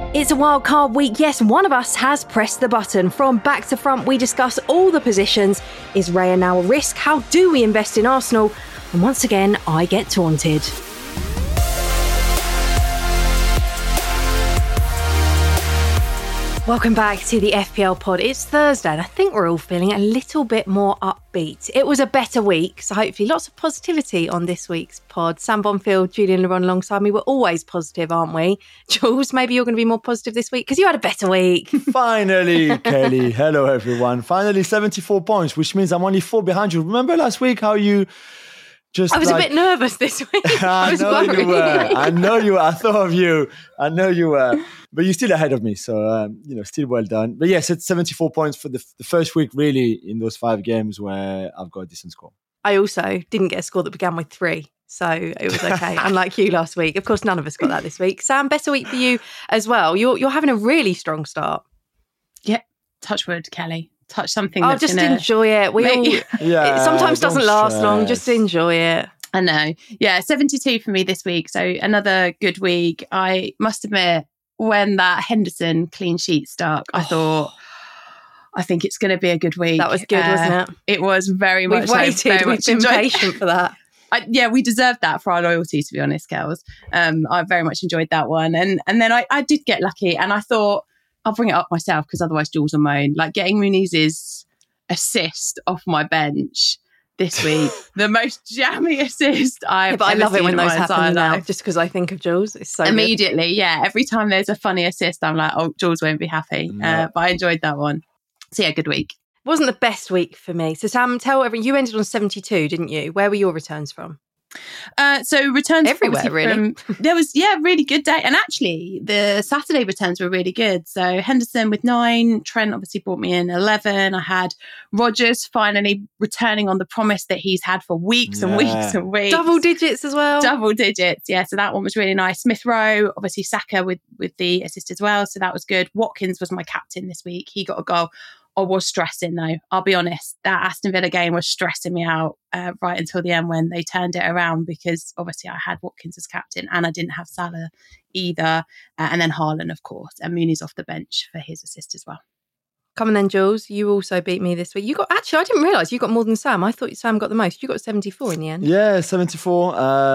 It's a wild card week. Yes, one of us has pressed the button. From back to front, we discuss all the positions. Is Raya now a risk? How do we invest in Arsenal? And once again, I get taunted. Welcome back to the FPL pod. It's Thursday and I think we're all feeling a little bit more upbeat. It was a better week, so hopefully lots of positivity on this week's pod. Sam Bonfield, Julian Leron alongside me. We're always positive, aren't we? Jules, maybe you're going to be more positive this week because you had a better week. Finally, Kelly. Hello, everyone. Finally, 74 points, which means I'm only 4 behind you. Remember last week how you just... I was a bit nervous this week. I was know worried. you were. I know you were. I thought of you. I know you were. But you're still ahead of me, so, still well done. But yes, it's 74 points for the first week, really, in those 5 games where I've got a decent score. I also didn't get a score that began with 3, so it was okay, unlike you last week. Of course, none of us got that this week. Sam, better week for you as well. You're having a really strong start. Yeah, touch wood, Kelly. Touch something that's just enjoy it. It sometimes doesn't last long, just enjoy it. I know. Yeah, 72 for me this week, so another good week. I must admit, when that Henderson clean sheet stuck, I thought, I think it's going to be a good week. That was good, wasn't it? It was very much. We've waited. We've been patient for that. We deserved that for our loyalty, to be honest, Kels. I very much enjoyed that one. And then I did get lucky and I thought, I'll bring it up myself because otherwise Jules will moan. Like getting Muniz's assist off my bench this week, the most jammy assist I've I love it when those happen now, life. just because I think of Jules. It's so immediately, good. Yeah. Every time there's a funny assist, I'm like, oh, Jules won't be happy. No. But I enjoyed that one. So yeah, good week. It wasn't the best week for me. So Sam, you ended on 72, didn't you? Where were your returns from? So returns everywhere, really. There was really good day, and actually the Saturday returns were really good. So Henderson with 9, Trent obviously brought me in 11. I had Rodgers finally returning on the promise that he's had for weeks and weeks and weeks. Double digits as well. Double digits, yeah. So that one was really nice. Smith Rowe, obviously Saka with the assist as well. So that was good. Watkins was my captain this week. He got a goal. I was stressing though, I'll be honest. That Aston Villa game was stressing me out right until the end when they turned it around, because obviously I had Watkins as captain and I didn't have Salah either. And then Haaland, of course, and Muniz off the bench for his assist as well. Come on then, Jules. You also beat me this week. I didn't realise you got more than Sam. I thought Sam got the most. You got 74 in the end. Yeah, 74.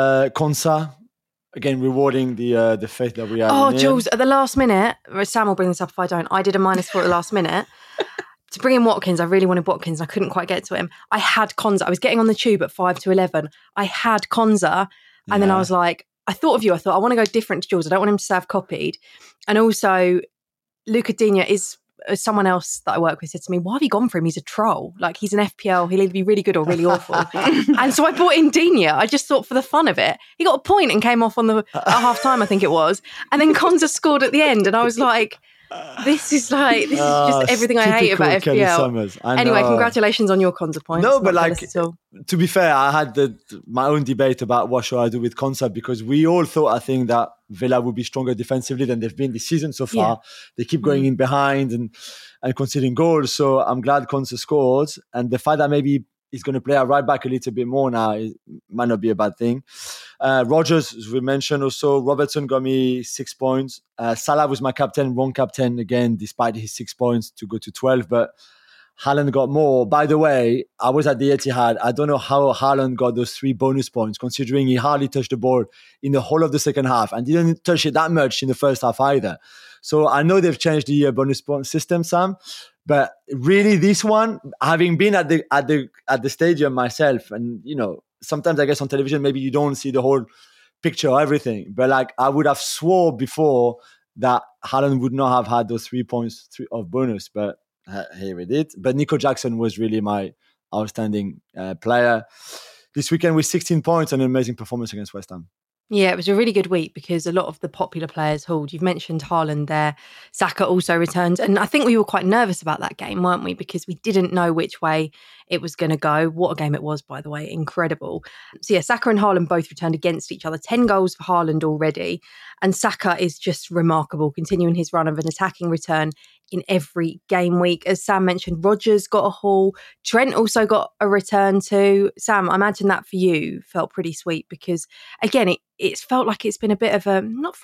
Konsa. Again, rewarding the faith that we have. Oh, Jules, at the last minute, Sam will bring this up if I don't. I did a -4 at the last minute. To bring in Watkins, I really wanted Watkins. I couldn't quite get to him. I had Konza. I was getting on the tube at 5 to 11. I had Konza. And then I was like, I thought of you. I thought, I want to go different to Jules. I don't want him to say I've copied. And also, Luca Digne is someone else that I work with said to me, why have you gone for him? He's a troll. Like, he's an FPL. He'll either be really good or really awful. And so I brought in Digne. I just thought for the fun of it. He got a point and came off at half time, I think it was. And then Konza scored at the end. And I was like, this is just everything I hate about FPL. Anyway, congratulations on your Konza points. No, but to be fair, I had my own debate about what should I do with Konsa, because we all thought, I think, that Villa would be stronger defensively than they've been this season so far. Yeah. They keep going in behind and conceding goals. So I'm glad Konsa scored. And the fact that maybe he's going to play our right back a little bit more now, it might not be a bad thing. Rodgers, as we mentioned also, Robertson got me 6 points. Salah was my captain, wrong captain again, despite his 6 points to go to 12. But Haaland got more. By the way, I was at the Etihad. I don't know how Haaland got those 3 bonus points, considering he hardly touched the ball in the whole of the second half and didn't touch it that much in the first half either. So I know they've changed the bonus point system, Sam. But really, this one, having been at the stadium myself, and sometimes I guess on television maybe you don't see the whole picture or everything. But I would have swore before that Haaland would not have had those 3 points of bonus. But here we did. But Nico Jackson was really my outstanding player this weekend with 16 points and an amazing performance against West Ham. Yeah, it was a really good week because a lot of the popular players hauled. You've mentioned Haaland there. Saka also returned. And I think we were quite nervous about that game, weren't we? Because we didn't know which way it was going to go. What a game it was, by the way. Incredible. So yeah, Saka and Haaland both returned against each other. 10 goals for Haaland already. And Saka is just remarkable, continuing his run of an attacking return in every game week. As Sam mentioned, Rodgers got a haul. Trent also got a return too. Sam, I imagine that for you felt pretty sweet because, again, it felt like it's been a bit of a, not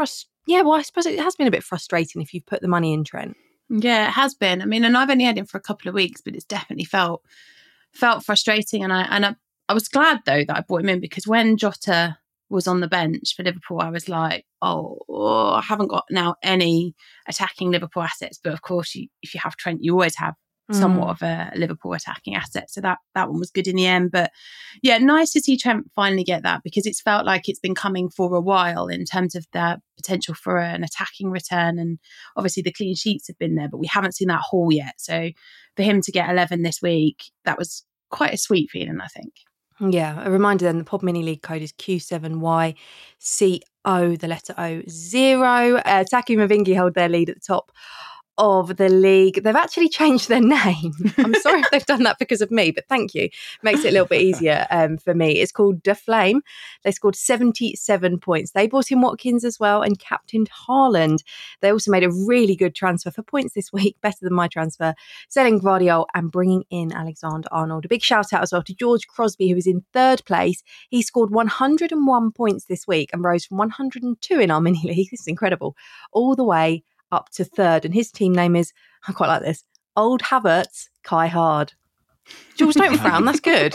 Yeah, well, I suppose it has been a bit frustrating if you've put the money in Trent. Yeah, it has been. I mean, and I've only had him for a couple of weeks, but it's definitely felt frustrating. And I was glad though that I brought him in, because when Jota was on the bench for Liverpool, I was like, oh, I haven't got now any attacking Liverpool assets. But of course, if you have Trent, you always have somewhat of a Liverpool attacking asset. So that one was good in the end. But yeah, nice to see Trent finally get that, because it's felt like it's been coming for a while in terms of the potential for an attacking return. And obviously the clean sheets have been there, but we haven't seen that haul yet. So for him to get 11 this week, that was quite a sweet feeling, I think. Yeah, a reminder then, the Pod Mini League code is Q7YCO, the letter O, 0. Taki Mavingi hold their lead at the top of the league. They've actually changed their name. I'm sorry if they've done that because of me, but thank you. Makes it a little bit easier for me. It's called De Flame. They scored 77 points. They brought in Watkins as well and captained Haaland. They also made a really good transfer for points this week, better than my transfer, selling Gvardiol and bringing in Alexander Arnold. A big shout out as well to George Crosby, who is in third place. He scored 101 points this week and rose from 102 in our mini league. This is incredible. All the way up to third, and his team name is, I quite like this, Old Havertz Kai Hard. Jules, don't frown, that's good.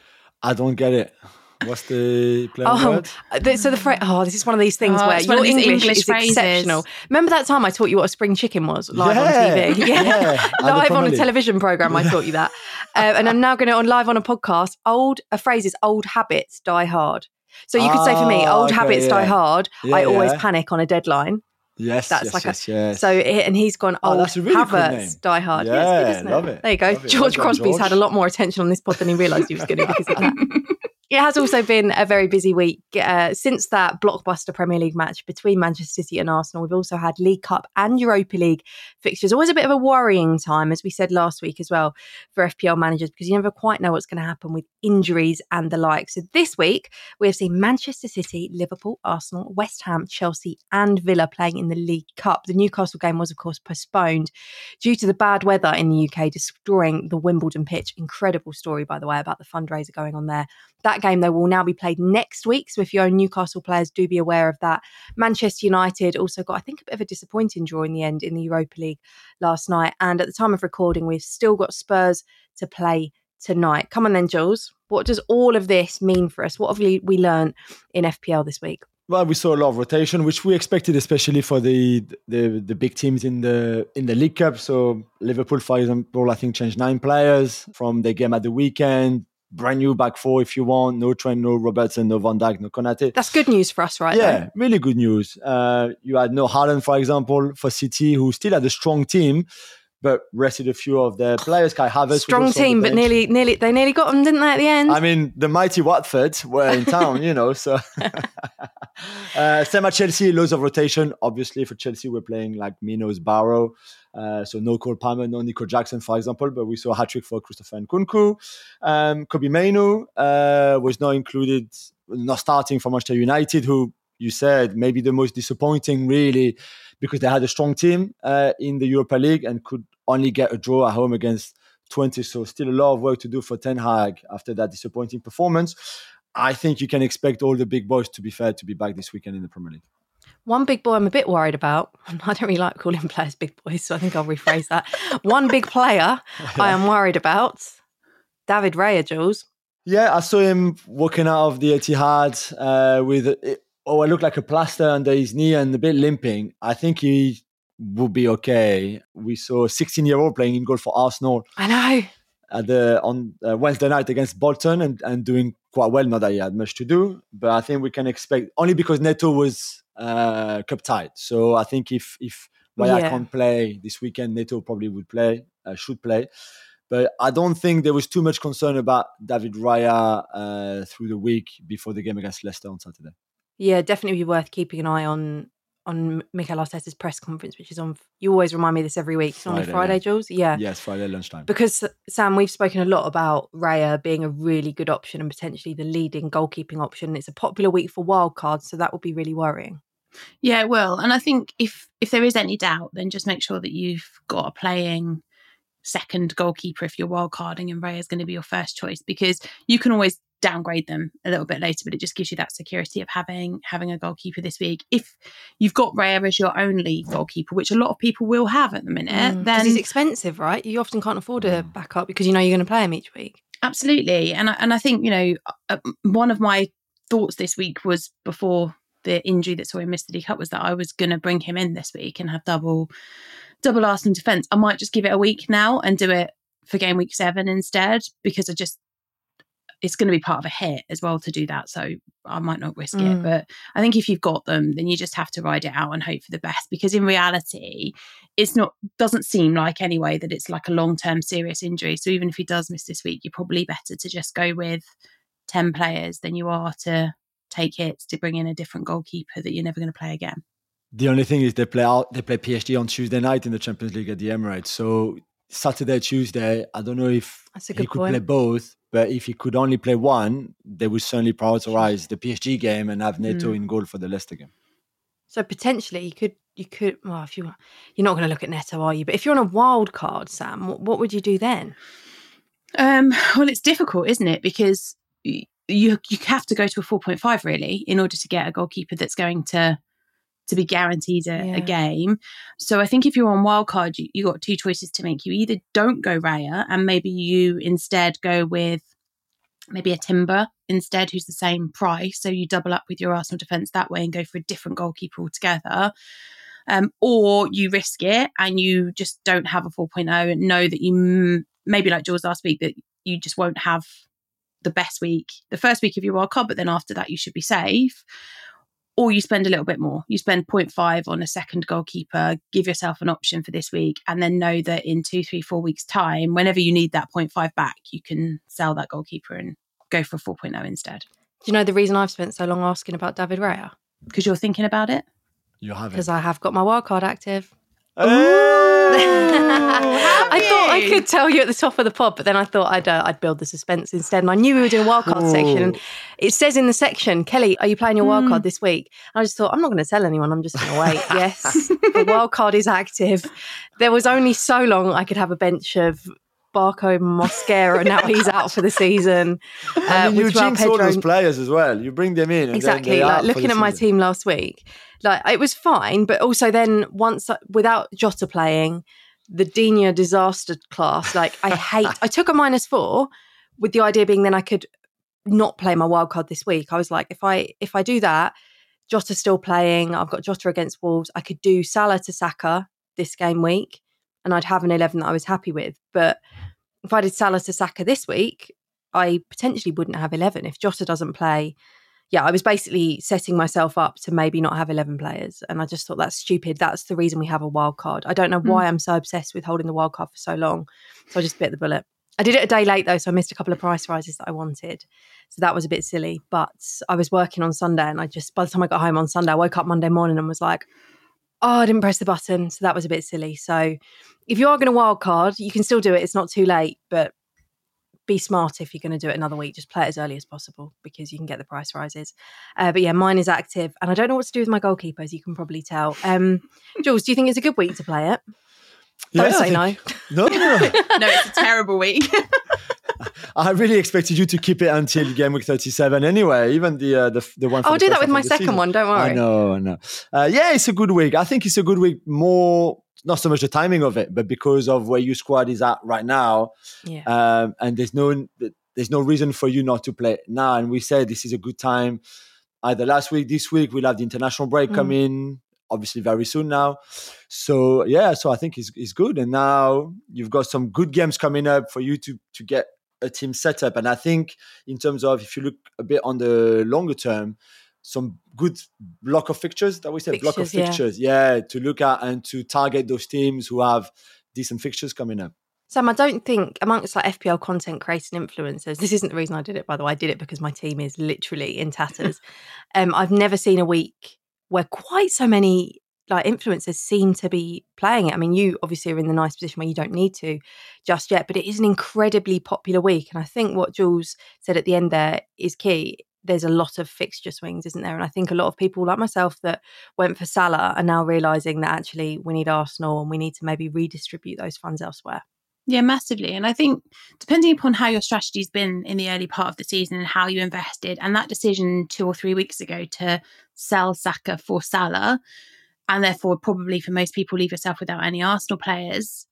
I don't get it. What's the play on words? So the phrase, this is one of these things where your English is phrases. exceptional. Remember that time I taught you what a spring chicken was live on TV? Yeah. Live on a television programme, I taught you that. And I'm now going to, on live on a podcast, a phrase is old habits die hard. So you could say for me, old habits die hard. I always panic on a deadline. Yes, yes. So, and he's gone, that's a really Havertz die hard. Yeah, it's good, isn't love it. There you go. George Crosby's had a lot more attention on this pod than he realised he was going to because of that. It has also been a very busy week. Since that blockbuster Premier League match between Manchester City and Arsenal, we've also had League Cup and Europa League fixtures. Always a bit of a worrying time, as we said last week as well, for FPL managers, because you never quite know what's going to happen with injuries and the like. So this week, we have seen Manchester City, Liverpool, Arsenal, West Ham, Chelsea and Villa playing in the League Cup. The Newcastle game was, of course, postponed due to the bad weather in the UK, destroying the Wimbledon pitch. Incredible story, by the way, about the fundraiser going on there. That game, though, will now be played next week. So if you own Newcastle players, do be aware of that. Manchester United also got, I think, a bit of a disappointing draw in the end in the Europa League last night. And at the time of recording, we've still got Spurs to play tonight. Come on then, Jules. What does all of this mean for us? What have we learned in FPL this week? Well, we saw a lot of rotation, which we expected, especially for the big teams in the League Cup. So Liverpool, for example, I think changed 9 players from their game at the weekend. Brand new back 4 if you want. No Trent, no Robertson, no Van Dijk, no Konate. That's good news for us, right? Yeah, though? Really good news. You had no Haaland, for example, for City, who still had a strong team, but rested a few of their players. Kai Havertz. Strong team, but nearly got them, didn't they, at the end? I mean, the mighty Watford were in town, so. Same at Chelsea, loads of rotation. Obviously, for Chelsea, we're playing like Minos, Barrow. So no Cole Palmer, no Nico Jackson, for example, but we saw a hat-trick for Christopher Nkunku. Kobbie Mainoo was not starting for Manchester United, who you said maybe the most disappointing, really, because they had a strong team in the Europa League and could only get a draw at home against 20. So still a lot of work to do for Ten Hag after that disappointing performance. I think you can expect all the big boys, to be fair, to be back this weekend in the Premier League. One big boy I'm a bit worried about. I don't really like calling players big boys, so I think I'll rephrase that. One big player I am worried about, David Raya, Jules. Yeah, I saw him walking out of the Etihad with what looked like a plaster under his knee and a bit limping. I think he will be okay. We saw a 16-year-old playing in goal for Arsenal. I know. On Wednesday night against Bolton and doing quite well. Not that he had much to do, but I think we can expect, only because Neto was cup tied. So I think if Raya can't play this weekend, Neto probably should play. But I don't think there was too much concern about David Raya through the week before the game against Leicester on Saturday. Yeah, definitely be worth keeping an eye on Mikel Arteta's press conference, which is on, you always remind me this every week. It's on Friday, Jules? Yeah. Yes, Friday lunchtime. Because, Sam, we've spoken a lot about Raya being a really good option and potentially the leading goalkeeping option. It's a popular week for wildcards, so that would be really worrying. Yeah, it will. And I think if there is any doubt, then just make sure that you've got a playing second goalkeeper if you're wildcarding, and Raya is going to be your first choice, because you can always downgrade them a little bit later, but it just gives you that security of having a goalkeeper this week. If you've got Raya as your only goalkeeper, which a lot of people will have at the minute, then he's expensive, right? You often can't afford a backup because you know you're going to play him each week. Absolutely. And I think, one of my thoughts this week was, before the injury that saw him miss the League Cup, was that I was going to bring him in this week and have double Arsenal defence. I might just give it a week now and do it for game week 7 instead, because it's going to be part of a hit as well to do that. So I might not risk it. But I think if you've got them, then you just have to ride it out and hope for the best, because in reality, doesn't seem like anyway that it's like a long-term serious injury. So even if he does miss this week, you're probably better to just go with 10 players than you are to take hits to bring in a different goalkeeper that you're never going to play again. The only thing is they play PSG on Tuesday night in the Champions League at the Emirates. So Saturday, Tuesday, I don't know if he could play both, but if he could only play one, they would certainly prioritize the PSG game and have Neto in goal for the Leicester game. So potentially you could. Well, if you're not going to look at Neto, are you? But if you're on a wild card, Sam, what would you do then? Well, it's difficult, isn't it? Because you have to go to a 4.5 really in order to get a goalkeeper that's going to be guaranteed a game. So I think if you're on wildcard, you got 2 choices to make. You either don't go Raya and maybe you instead go with maybe a Timber instead, who's the same price. So you double up with your Arsenal defence that way and go for a different goalkeeper altogether. Or you risk it and you just don't have a 4.0 and know that you, maybe like Jules last week, that you just won't have the best week, the first week of your wildcard, but then after that you should be safe. Or you spend a little bit more. You spend 0.5 on a second goalkeeper, give yourself an option for this week, and then know that in 2, 3, 4 weeks' time, whenever you need that 0.5 back, you can sell that goalkeeper and go for a 4.0 instead. Do you know the reason I've spent so long asking about David Raya? Because you're thinking about it? You have it. Because I have got my wildcard active. I thought I could tell you at the top of the pod, but then I thought I'd build the suspense instead. And I knew we were doing a wildcard section, and it says in the section, Kelly, are you playing your wildcard this week? And I just thought, I'm not going to tell anyone. I'm just going to wait. Yes, the wildcard is active. There was only so long I could have a bench of Barco Mosquera. Now he's out for the season. You jinx all those players as well. You bring them in. Exactly. Like looking at my team last week, like it was fine, but also then once without Jota playing, the Digne disaster class, like I took a -4 with the idea being then I could not play my wild card this week. I was like, if I do that, Jota's still playing. I've got Jota against Wolves. I could do Salah to Saka this game week and I'd have an 11 that I was happy with. But if I did Salah to Saka this week, I potentially wouldn't have 11 if Jota doesn't play. Yeah, I was basically setting myself up to maybe not have 11 players. And I just thought that's stupid. That's the reason we have a wild card. I don't know why I'm so obsessed with holding the wild card for so long. So I just bit the bullet. I did it a day late though, so I missed a couple of price rises that I wanted. So that was a bit silly. But I was working on Sunday and by the time I got home on Sunday, I woke up Monday morning and was like, oh, I didn't press the button. So that was a bit silly. So if you are going to wild card, you can still do it. It's not too late, but be smart if you're going to do it another week. Just play it as early as possible because you can get the price rises. But yeah, mine is active. And I don't know what to do with my goalkeeper, as you can probably tell. Jules, do you think it's a good week to play it? Don't say no. No. No, it's a terrible week. I really expected you to keep it until game week 37 anyway, even the one. I'll do that with my second one, don't worry. I know. Yeah, it's a good week. I think it's a good week more, not so much the timing of it, but because of where your squad is at right now. Yeah. And there's no reason for you not to play now. And we said this is a good time. Either last week, this week, we'll have the international break come in, obviously very soon now. So yeah, so I think it's good. And now you've got some good games coming up for you to get a team set up. And I think in terms of, if you look a bit on the longer term, some good block of fixtures that we said, block of fixtures, to look at and to target those teams who have decent fixtures coming up. Sam, I don't think amongst like FPL content creating influencers, this isn't the reason I did it, by the way. I did it because my team is literally in tatters. I've never seen a week where quite so many like influencers seem to be playing it. I mean, you obviously are in the nice position where you don't need to just yet, but it is an incredibly popular week. And I think what Jules said at the end there is key. There's a lot of fixture swings, isn't there? And I think a lot of people like myself that went for Salah are now realising that actually we need Arsenal and we need to maybe redistribute those funds elsewhere. Yeah, massively. And I think depending upon how your strategy's been in the early part of the season and how you invested, and that decision 2 or 3 weeks ago to sell Saka for Salah, and therefore probably for most people leave yourself without any Arsenal players,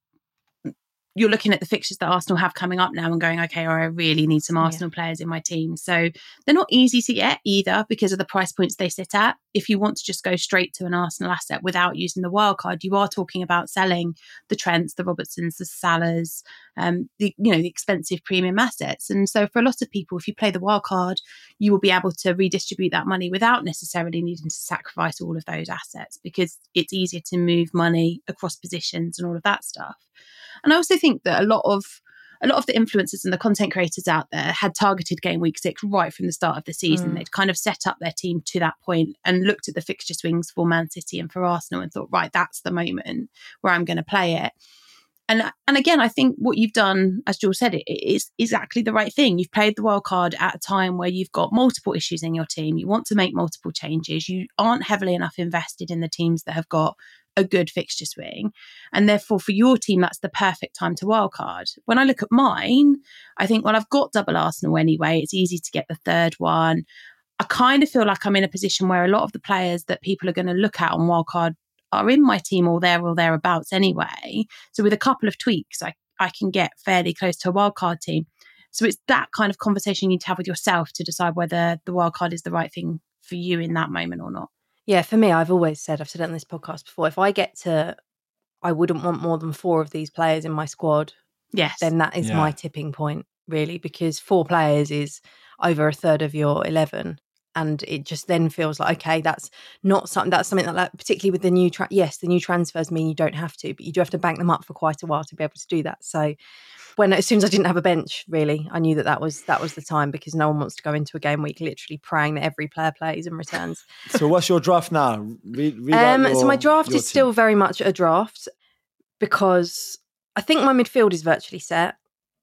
you're looking at the fixtures that Arsenal have coming up now and going, okay, I really need some Arsenal players in my team. So they're not easy to get either because of the price points they sit at. If you want to just go straight to an Arsenal asset without using the wildcard, you are talking about selling the Trents, the Robertsons, the Salahs, the expensive premium assets. And so for a lot of people, if you play the wildcard, you will be able to redistribute that money without necessarily needing to sacrifice all of those assets because it's easier to move money across positions and all of that stuff. And I also think that a lot of the influencers and the content creators out there had targeted game week 6 right from the start of the season. They'd kind of set up their team to that point and looked at the fixture swings for Man City and for Arsenal and thought, right, that's the moment where I'm going to play it. And again, I think what you've done, as George said, it is exactly the right thing. You've played the wild card at a time where you've got multiple issues in your team. You want to make multiple changes. You aren't heavily enough invested in the teams that have got a good fixture swing. And therefore, for your team, that's the perfect time to wildcard. When I look at mine, I think, well, I've got double Arsenal anyway. It's easy to get the third one. I kind of feel like I'm in a position where a lot of the players that people are going to look at on wildcard are in my team or there or thereabouts anyway. So with a couple of tweaks, I can get fairly close to a wildcard team. So it's that kind of conversation you need to have with yourself to decide whether the wildcard is the right thing for you in that moment or not. Yeah, for me, I've said it on this podcast before, if I get to, I wouldn't want more than 4 of these players in my squad. Yes. Then that is my tipping point, really, because 4 players is over a third of your 11. And it just then feels like, okay, that's something that particularly with the new, the new transfers mean you don't have to, but you do have to bank them up for quite a while to be able to do that. So as soon as I didn't have a bench, really, I knew that was the time, because no one wants to go into a game week literally praying that every player plays and returns. So what's your draft now? So my draft is still very much a draft, because I think my midfield is virtually set.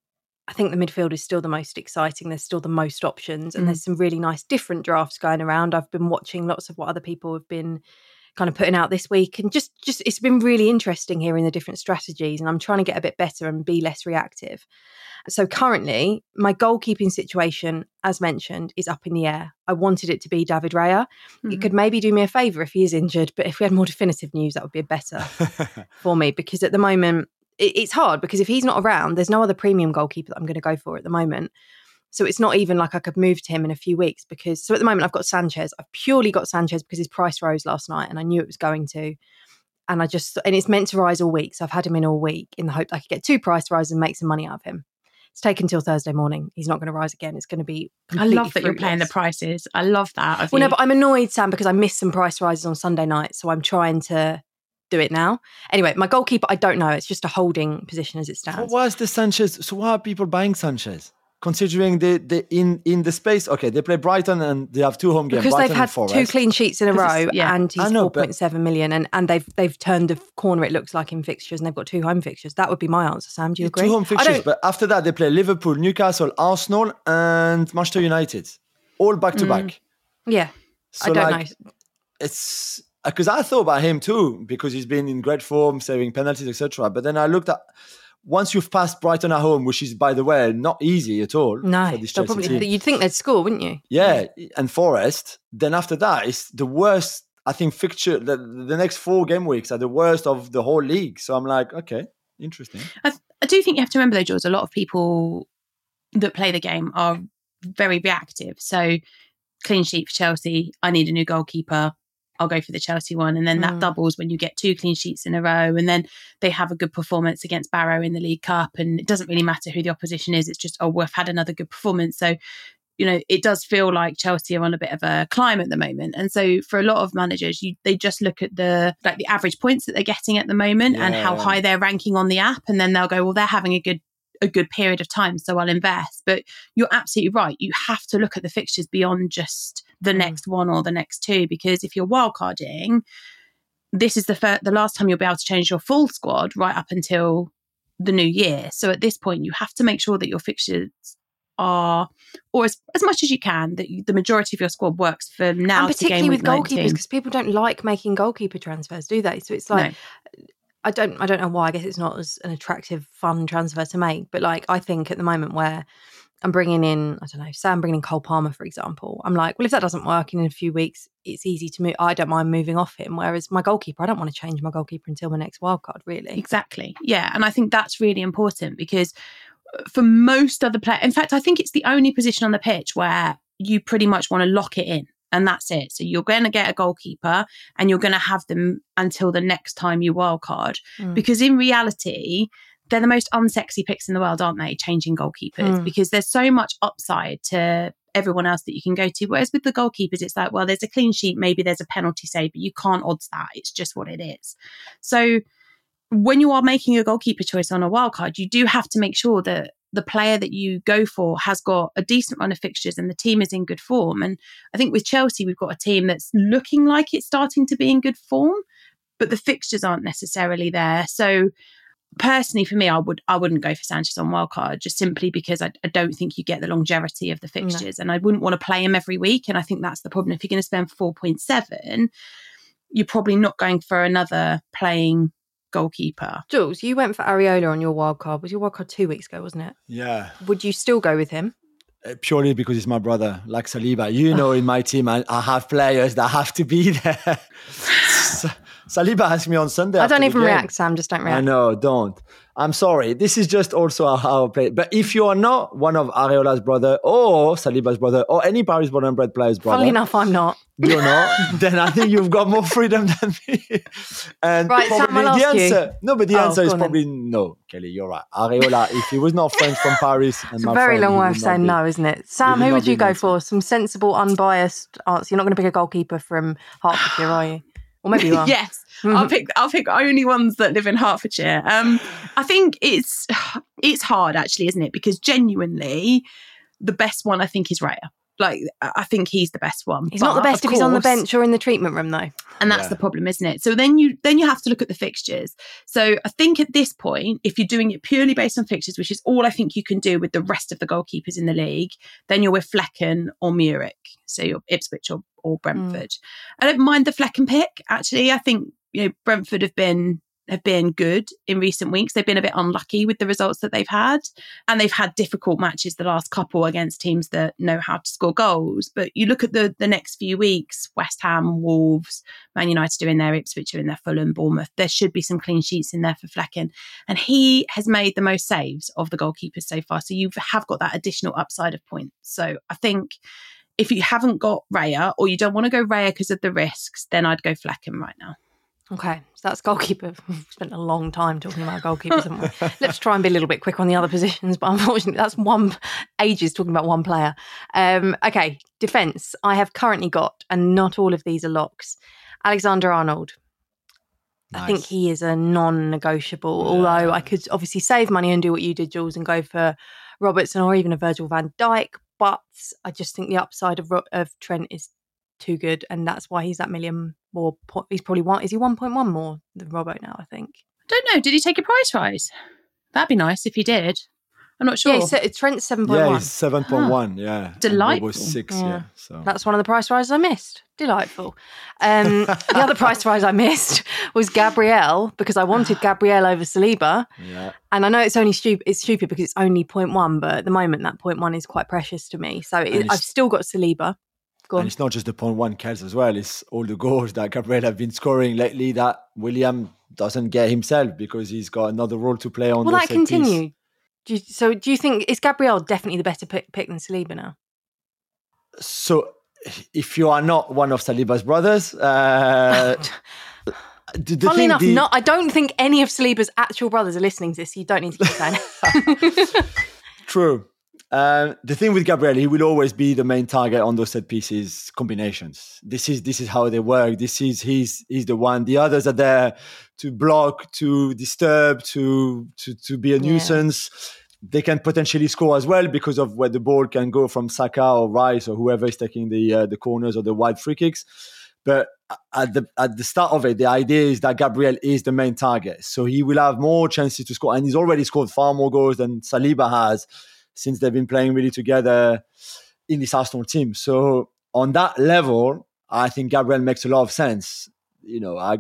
I think the midfield is still the most exciting. There's still the most options, and there's some really nice different drafts going around. I've been watching lots of what other people have been kind of putting out this week, and just it's been really interesting hearing the different strategies, and I'm trying to get a bit better and be less reactive. So currently, my goalkeeping situation, as mentioned, is up in the air. I wanted it to be David Raya. It could maybe do me a favour if he is injured, but if we had more definitive news, that would be better for me, because at the moment, it's hard, because if he's not around, there's no other premium goalkeeper that I'm going to go for at the moment. So it's not even like I could move to him in a few weeks, so at the moment I've got Sanchez. I've purely got Sanchez because his price rose last night and I knew it was going to. And it's meant to rise all week. So I've had him in all week in the hope that I could get 2 price rises and make some money out of him. It's taken till Thursday morning. He's not going to rise again. It's going to be completely I love that you're playing the prices. I love that. No, but I'm annoyed, Sam, because I missed some price rises on Sunday night. So I'm trying to do it now. Anyway, my goalkeeper, I don't know. It's just a holding position as it stands. Why is the Sanchez? So why are people buying Sanchez? Considering the in the space, okay, they play Brighton and they have 2 home games. Because Brighton they've had 2 clean sheets in a row, and he's 4.7 million, and they've turned the corner, it looks like, in fixtures, and they've got 2 home fixtures. That would be my answer, Sam. Do you agree? 2 home fixtures, but after that they play Liverpool, Newcastle, Arsenal, and Manchester United, all back to back. Yeah, so I don't know. It's because I thought about him too, because he's been in great form, saving penalties, etc. But then I looked at, once you've passed Brighton at home, which is, by the way, not easy at all. No, for this Chelsea team. You'd think they'd score, wouldn't you? Yeah, and Forest. Then after that, it's the worst, I think, fixture. The next 4 game weeks are the worst of the whole league. So I'm like, okay, interesting. I do think you have to remember, though, George, a lot of people that play the game are very reactive. So clean sheet for Chelsea, I need a new goalkeeper, I'll go for the Chelsea one. And then that doubles when you get 2 clean sheets in a row. And then they have a good performance against Barrow in the League Cup. And it doesn't really matter who the opposition is. It's just, we've had another good performance. So, it does feel like Chelsea are on a bit of a climb at the moment. And so for a lot of managers, they just look at the average points that they're getting at the moment and how high they're ranking on the app. And then they'll go, well, they're having a good period of time, so I'll invest. But you're absolutely right. You have to look at the fixtures beyond just the next 1 or the next 2, because if you're wildcarding, this is the last time you'll be able to change your full squad right up until the new year. So at this point, you have to make sure that your fixtures are, or as much as you can, that the majority of your squad works for now. And particularly with goalkeepers, because people don't like making goalkeeper transfers, do they? So it's like, I don't know why. I guess it's not as an attractive, fun transfer to make. But like, I think at the moment where I'm bringing in, I don't know, say I'm bringing in Cole Palmer, for example. I'm like, well, if that doesn't work in a few weeks, it's easy to move. I don't mind moving off him. Whereas my goalkeeper, I don't want to change my goalkeeper until my next wildcard, really. Exactly. Yeah. And I think that's really important because for most other players, in fact, I think it's the only position on the pitch where you pretty much want to lock it in. And that's it. So you're going to get a goalkeeper and you're going to have them until the next time you wildcard. Because in reality, they're the most unsexy picks in the world, aren't they? Changing goalkeepers, because there's so much upside to everyone else that you can go to. Whereas with the goalkeepers, it's like, well, there's a clean sheet, maybe there's a penalty save, but you can't odds that. It's just what it is. So when you are making a goalkeeper choice on a wildcard, you do have to make sure that the player that you go for has got a decent run of fixtures and the team is in good form. And I think with Chelsea, we've got a team that's looking like it's starting to be in good form, but the fixtures aren't necessarily there. So personally, for me, I wouldn't go for Sanchez on wildcard, just simply because I don't think you get the longevity of the fixtures. And I wouldn't want to play him every week. And I think that's the problem. If you're going to spend 4.7, you're probably not going for another playing goalkeeper. Jules, you went for Areola on your wildcard. Was your wildcard 2 weeks ago, wasn't it? Yeah. Would you still go with him? Purely because he's my brother, like Saliba. You know, in my team, I have players that have to be there. Saliba asked me on Sunday. I don't even react, Sam. Just don't react. I know, don't. I'm sorry. This is just also how I play. But if you are not one of Areola's brother or Saliba's brother or any Paris born and bred player's brother. Funnily enough, I'm not. You're not. Then I think you've got more freedom than me. And right, Sam, I'll the ask answer. You. No, but the answer is probably then. no, Kelly. You're right. Areola, if he was not friends from Paris, and it's a very long way of saying no, isn't it? Sam, who would you go for? Some sensible, unbiased answer. You're not going to pick a goalkeeper from Hertfordshire, are you? Or maybe you are. Yes. I'll pick only ones that live in Hertfordshire. I think it's hard actually, isn't it? Because genuinely, the best one I think is Raya. Like, I think he's the best one. He's not the best if he's on the bench or in the treatment room, though. And that's the problem, isn't it? So then you have to look at the fixtures. So I think at this point, if you're doing it purely based on fixtures, which is all I think you can do with the rest of the goalkeepers in the league, then you're with Flecken or Muric. So you're Ipswich or Brentford. I don't mind the Flecken pick, actually. I think, Brentford have been good in recent weeks. They've been a bit unlucky with the results that they've had. And they've had difficult matches the last couple against teams that know how to score goals. But you look at the next few weeks, West Ham, Wolves, Man United are in there, Ipswich are in there, Fulham, Bournemouth. There should be some clean sheets in there for Flecken. And he has made the most saves of the goalkeepers so far. So you have got that additional upside of points. So I think if you haven't got Raya or you don't want to go Raya because of the risks, then I'd go Flecken right now. Okay, so that's goalkeeper. We've spent a long time talking about goalkeepers, haven't we? Let's try and be a little bit quick on the other positions, but unfortunately that's ages talking about one player. Okay, defence. I have currently got, and not all of these are locks, Alexander-Arnold. Nice. I think he is a non-negotiable, although I could obviously save money and do what you did, Jules, and go for Robertson or even a Virgil van Dijk, but I just think the upside of Trent is too good, and that's why he's that million more. He's probably is he 1.1 more than Robbo now, I think. I don't know. Did he take a price rise? That'd be nice if he did. I'm not sure. Yeah, Trent's 7.1. Yeah, he's 7.1. Yeah, delightful. Was 6. Yeah, so that's one of the price rises I missed. Delightful. The other price rise I missed was Gabriel, because I wanted Gabriel over Saliba. Yeah. And I know it's only stupid. It's stupid because it's only 0.1, but at the moment that 0.1 is quite precious to me. So I've still got Saliba. And it's not just the 0.1 kills as well. It's all the goals that Gabriel have been scoring lately that William doesn't get himself because he's got another role to play on. Will that continue? Do you think, is Gabriel definitely the better pick than Saliba now? So if you are not one of Saliba's brothers... Funnily enough, I don't think any of Saliba's actual brothers are listening to this, so you don't need to keep saying it. True. The thing with Gabriel, he will always be the main target on those set pieces combinations. This is how they work. He's the one. The others are there to block, to disturb, to be a nuisance. They can potentially score as well because of where the ball can go from Saka or Rice or whoever is taking the corners or the wide free kicks. But at the start of it, the idea is that Gabriel is the main target, so he will have more chances to score, and he's already scored far more goals than Saliba has since they've been playing really together in this Arsenal team. So on that level, I think Gabriel makes a lot of sense. I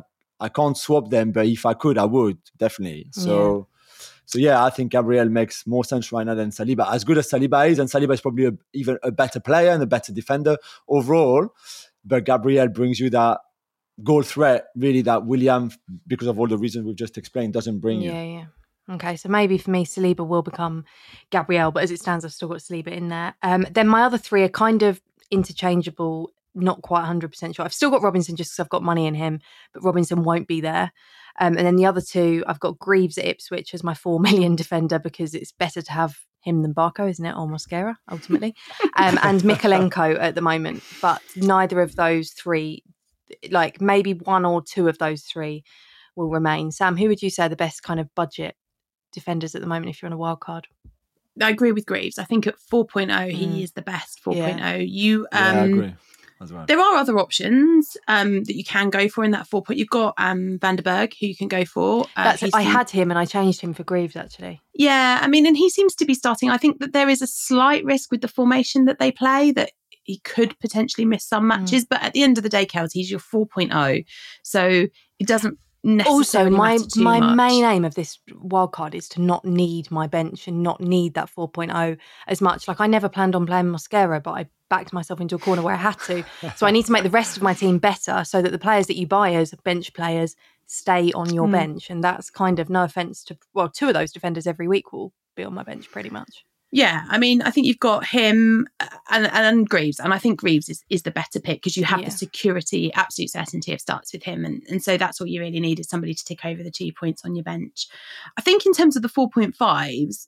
I can't swap them, but if I could, I would definitely. So yeah, I think Gabriel makes more sense right now than Saliba. As good as Saliba is, and Saliba is probably even a better player and a better defender overall, but Gabriel brings you that goal threat, really, that William, because of all the reasons we've just explained, doesn't bring you. Yeah. Okay, so maybe for me, Saliba will become Gabriel, but as it stands, I've still got Saliba in there. Then my other three are kind of interchangeable, not quite 100% sure. I've still got Robinson just because I've got money in him, but Robinson won't be there. And then the other two, I've got Greaves at Ipswich as my 4 million defender because it's better to have him than Barco, isn't it? Or Mosquera, ultimately. And Mikolenko at the moment. But neither of those three, like maybe one or two of those three will remain. Sam, who would you say are the best kind of budget defenders at the moment if you're on a wild card? I agree with Greaves. I think at 4.0, he is the best 4.0. I agree. Well. There are other options that you can go for in that 4 point. You've got Van der Berg, who you can go for. I had him and I changed him for Greaves, actually. Yeah, I mean, and he seems to be starting. I think that there is a slight risk with the formation that they play that he could potentially miss some matches. But at the end of the day, Kels, he's your 4.0. So it doesn't necessarily matter too my much. main aim of this wildcard is to not need my bench and not need that 4.0 as much. Like I never planned on playing Mosquera, but I backed myself into a corner where I had to. So I need to make the rest of my team better so that the players that you buy as bench players stay on your bench. And that's kind of, no offence to, well, two of those defenders every week will be on my bench pretty much. Yeah, I mean, I think you've got him and Greaves, and I think Greaves is the better pick because you have the security, absolute certainty of starts with him, and so that's what you really need is somebody to tick over the 2 points on your bench. I think in terms of the 4.5s,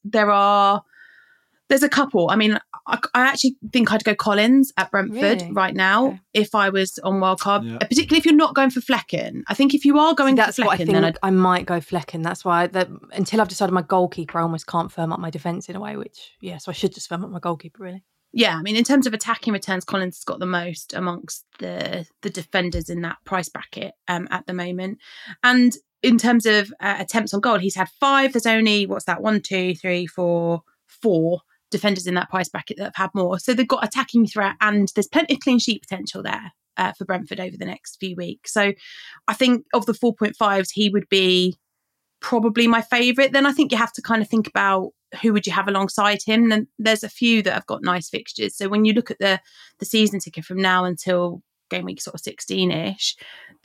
there's a couple. I mean, I actually think I'd go Collins at Brentford right now if I was on wildcard, particularly if you're not going for Flecken. I think if you are going for Flecken, then I might go Flecken. That's why until I've decided my goalkeeper, I almost can't firm up my defence in a way, so I should just firm up my goalkeeper, really. Yeah, I mean, in terms of attacking returns, Collins has got the most amongst the defenders in that price bracket at the moment. And in terms of attempts on goal, he's had 5. There's only, 4 defenders in that price bracket that have had more. So they've got attacking threat and there's plenty of clean sheet potential there for Brentford over the next few weeks. So I think of the 4.5s, he would be probably my favourite. Then I think you have to kind of think about who would you have alongside him. And there's a few that have got nice fixtures. So when you look at the season ticket from now until game week sort of 16-ish,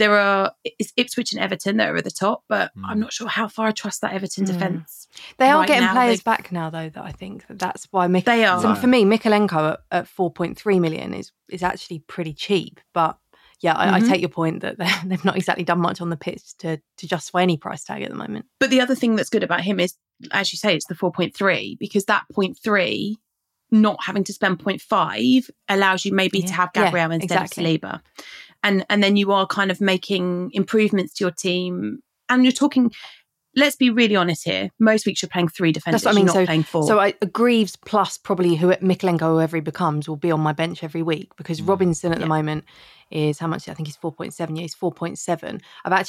it's Ipswich and Everton that are at the top, but I'm not sure how far I trust that Everton defence. They are getting players back now, though, that I think that's why they are. So for me, Mikolenko at 4.3 million is actually pretty cheap. But yeah, I take your point that they've not exactly done much on the pitch to justify any price tag at the moment. But the other thing that's good about him is, as you say, it's the 4.3, because that 0.3 not having to spend 0.5 allows you maybe to have Gabriel instead of Saliba. And then you are kind of making improvements to your team. And you're talking, let's be really honest here, most weeks you're playing 3 defenders, you're not playing 4. So Greaves plus probably Mikolenko, whoever he becomes, will be on my bench every week because Robinson at the moment is, how much? I think he's 4.7. Yeah, he's 4.7.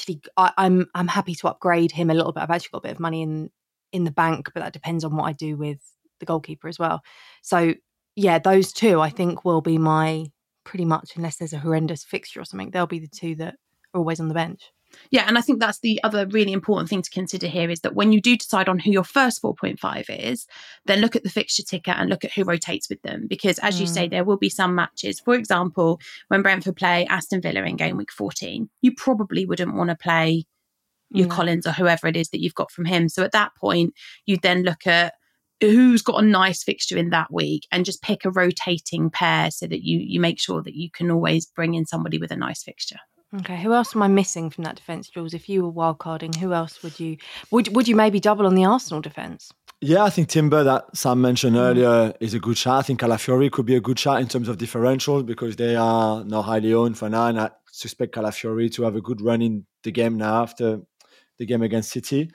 I'm happy to upgrade him a little bit. I've actually got a bit of money in the bank, but that depends on what I do with the goalkeeper as well. So yeah, those two I think will be my, pretty much, unless there's a horrendous fixture or something, they'll be the two that are always on the bench. Yeah, and I think that's the other really important thing to consider here is that when you do decide on who your first 4.5 is, then look at the fixture ticker and look at who rotates with them. Because as you say, there will be some matches. For example, when Brentford play Aston Villa in game week 14, you probably wouldn't want to play your Collins or whoever it is that you've got from him. So at that point, you then look at who's got a nice fixture in that week and just pick a rotating pair so that you make sure that you can always bring in somebody with a nice fixture. Okay, who else am I missing from that defence, Jules? If you were wildcarding, who else would you maybe double on the Arsenal defence? Yeah, I think Timber, that Sam mentioned earlier, is a good shot. I think Calafiori could be a good shot in terms of differential because they are not highly owned for now, and I suspect Calafiori to have a good run in the game now after the game against City.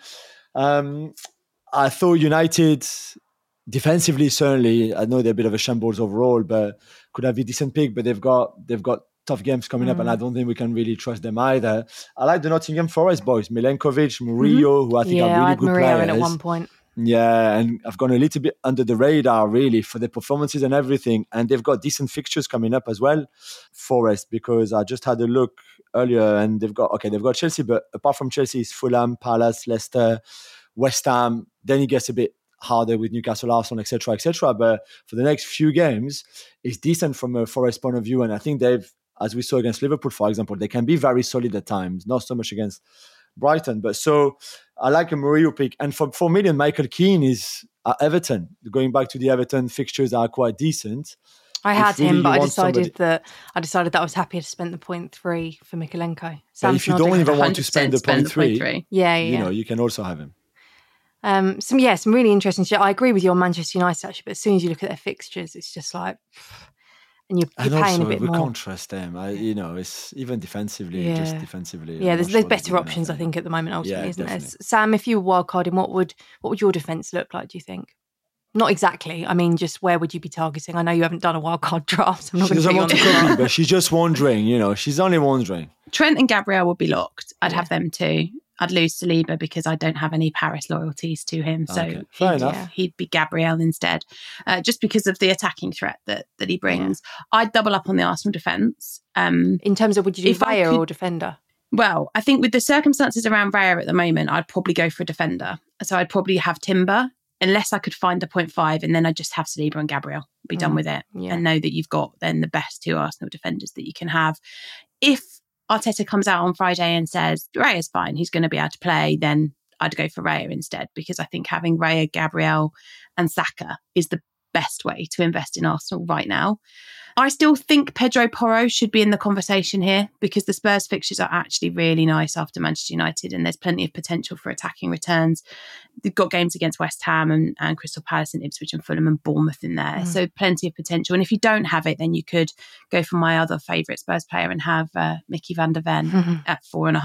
I thought United defensively, certainly, I know they're a bit of a shambles overall, but could have a decent pick. But they've got tough games coming up, and I don't think we can really trust them either. I like the Nottingham Forest boys, Milenkovic, Murillo, who I think are really I had good Murillo players. in at one point. Yeah, and I've gone a little bit under the radar, really, for their performances and everything. And they've got decent fixtures coming up as well, Forest, because I just had a look earlier, and they've got Chelsea, but apart from Chelsea, it's Fulham, Palace, Leicester, West Ham. Then it gets a bit harder with Newcastle, Arsenal, etc., etc. But for the next few games, it's decent from a Forest point of view, and I think they've, as we saw against Liverpool, for example, they can be very solid at times. Not so much against Brighton, but so I like a Murillo pick. And for me, then Michael Keane is at Everton. Going back to the Everton fixtures are quite decent. I had him, but I decided that I was happier to spend the 0.3 for Mikolenko. If you don't even want to spend the 0.3, yeah, you know, you can also have him. Some really interesting shit. I agree with you on Manchester United actually, but as soon as you look at their fixtures, it's just like, and you're paying also, a bit more. We can't trust them. It's even defensively, just defensively. Yeah, there's better options, I think, at the moment, ultimately, isn't there? Sam, if you were wildcarding, what would your defence look like, do you think? Not exactly. I mean, just where would you be targeting? I know you haven't done a wildcard draft. So I'm not going to put you on the spot. But she's just wondering, she's only wondering. Trent and Gabriel would be locked. I'd have them too. I'd lose Saliba because I don't have any Paris loyalties to him. So he'd be Gabriel instead, just because of the attacking threat that he brings. Yeah. I'd double up on the Arsenal defence. In terms of, would you do Raya or defender? Well, I think with the circumstances around Raya at the moment, I'd probably go for a defender. So I'd probably have Timber, unless I could find the 0.5, and then I'd just have Saliba and Gabriel, be done with it, and know that you've got then the best two Arsenal defenders that you can have. If Arteta comes out on Friday and says Raya's fine, he's going to be able to play, then I'd go for Raya instead, because I think having Raya, Gabriel and Saka is the best way to invest in Arsenal right now. I still think Pedro Porro should be in the conversation here, because the Spurs fixtures are actually really nice after Manchester United, and there's plenty of potential for attacking returns. They've got games against West Ham and Crystal Palace and Ipswich and Fulham and Bournemouth in there. So plenty of potential. And if you don't have it, then you could go for my other favourite Spurs player and have Mickey van der Ven at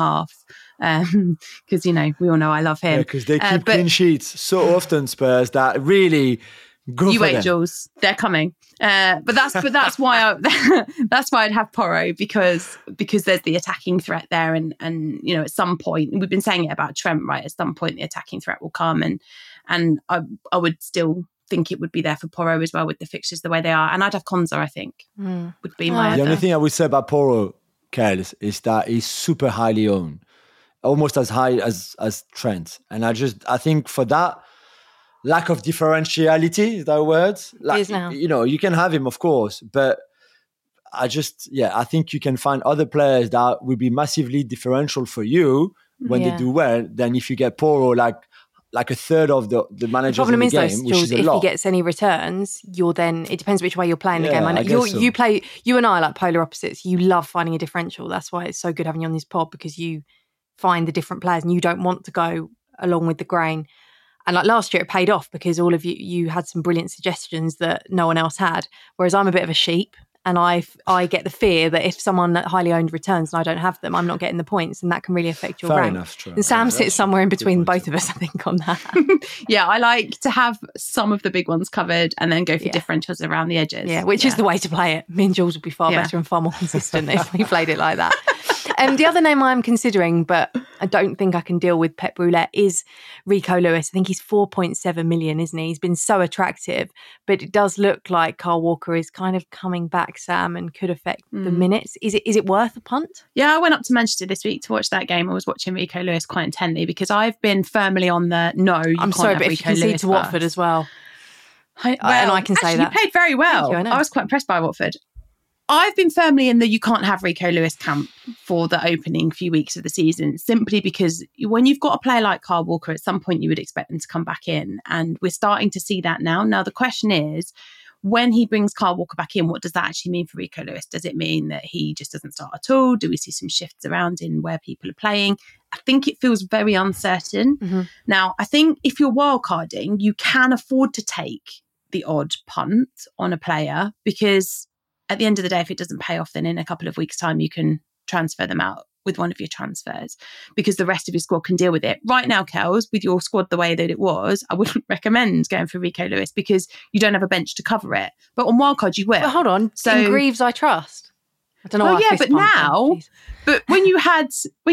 4.5. Because, we all know I love him. Yeah, because they keep clean sheets so often, Spurs, that really... You wait, Jules. They're coming. But that's why that's why I'd have Porro, because there's the attacking threat there, and at some point, we've been saying it about Trent, right? At some point the attacking threat will come, and I would still think it would be there for Porro as well with the fixtures the way they are. And I'd have Konsa, I think, would be my The only thing I would say about Porro, Kels, is that he's super highly owned, almost as high as Trent. And I think for that lack of differentiality, is that a word? Like, you can have him, of course, but I think you can find other players that will be massively differential for you when they do well, than if you get Porro like a third of the managers in the game, which is a lot. If he gets any returns, it depends which way you're playing the game. I know you and I are like polar opposites. You love finding a differential. That's why it's so good having you on this pod, because you find the different players and you don't want to go along with the grain. And like last year, it paid off because all of you had some brilliant suggestions that no one else had. Whereas I'm a bit of a sheep, and I get the fear that if someone highly owned returns and I don't have them, I'm not getting the points, and that can really affect your rank. Enough, true. And Sam sits somewhere in between both of us, I think, on that. Yeah, I like to have some of the big ones covered and then go for differentials around the edges. Yeah, which is the way to play it. Me and Jules would be far better and far more consistent if we played it like that. The other name I'm considering, but I don't think I can deal with Pep Roulette, is Rico Lewis. I think he's 4.7 million, isn't he? He's been so attractive, but it does look like Kyle Walker is kind of coming back, Sam, and could affect the minutes. Is it worth a punt? Yeah, I went up to Manchester this week to watch that game. I was watching Rico Lewis quite intently because I've been firmly on the I'm sorry, but if you concede to Watford as well. And I can say that. You played very well. I was quite impressed by Watford. I've been firmly in the you can't have Rico Lewis camp for the opening few weeks of the season, simply because when you've got a player like Kyle Walker, at some point you would expect them to come back in. And we're starting to see that now. Now, the question is, when he brings Kyle Walker back in, what does that actually mean for Rico Lewis? Does it mean that he just doesn't start at all? Do we see some shifts around in where people are playing? I think it feels very uncertain. Mm-hmm. Now, I think if you're wildcarding, you can afford to take the odd punt on a player, because at the end of the day, if it doesn't pay off, then in a couple of weeks' time, you can transfer them out with one of your transfers, because the rest of your squad can deal with it. Right now, Kels, with your squad the way that it was, I wouldn't recommend going for Rico Lewis because you don't have a bench to cover it. But on wildcard, you will. But hold on, so in Greaves, I trust. I don't know. But now, but when you had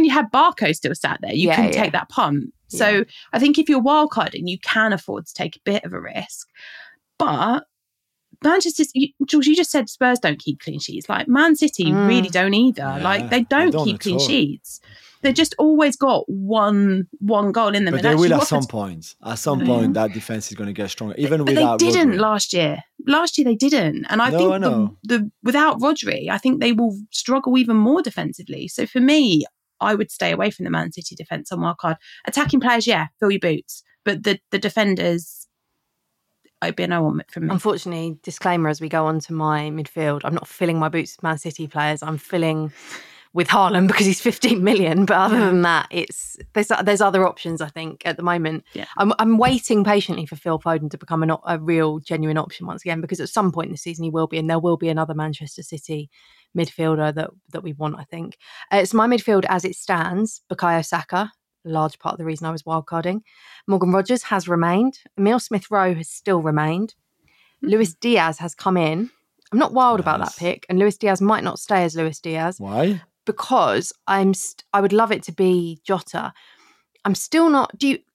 Barco still sat there, you couldn't take that punt. So I think if you're wildcarding, you can afford to take a bit of a risk, but Manchester, George, you just said Spurs don't keep clean sheets. Like Man City really don't either. Yeah, like they don't keep clean sheets. They just always got one goal in them. But and they will at Watford's, some point. At some point, that defense is going to get stronger. Even but without they didn't Rodri. last year. Last year they didn't, and I think the without Rodri, I think they will struggle even more defensively. So for me, I would stay away from the Man City defense on wildcard. Attacking players, yeah, fill your boots, but the defenders, I'd be a no one from me. Unfortunately, disclaimer as we go on to my midfield, I'm not filling my boots with Man City players. I'm filling with Haaland because he's 15 million. But other than that, there's other options, I think, at the moment. Yeah. I'm waiting patiently for Phil Foden to become a real, genuine option once again, because at some point in the season he will be, and there will be another Manchester City midfielder that we want, I think. It's my midfield as it stands. Bukayo Saka, a large part of the reason I was wildcarding. Morgan Rogers has remained. Emile Smith-Rowe has still remained. Luis Diaz has come in. I'm not wild about that pick, and Luis Diaz might not stay as Luis Diaz. Why? Because I would love it to be Jota. I'm still not.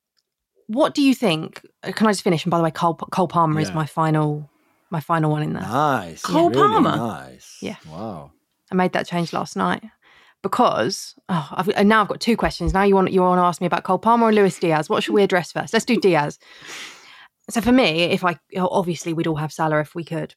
What do you think? Can I just finish? And by the way, Cole Palmer is my final one in there. Nice. Cole Palmer. Nice. Yeah. Wow. I made that change last night because now I've got two questions. Now you want to ask me about Cole Palmer or Luis Diaz? What should we address first? Let's do Diaz. So for me, obviously we'd all have Salah if we could.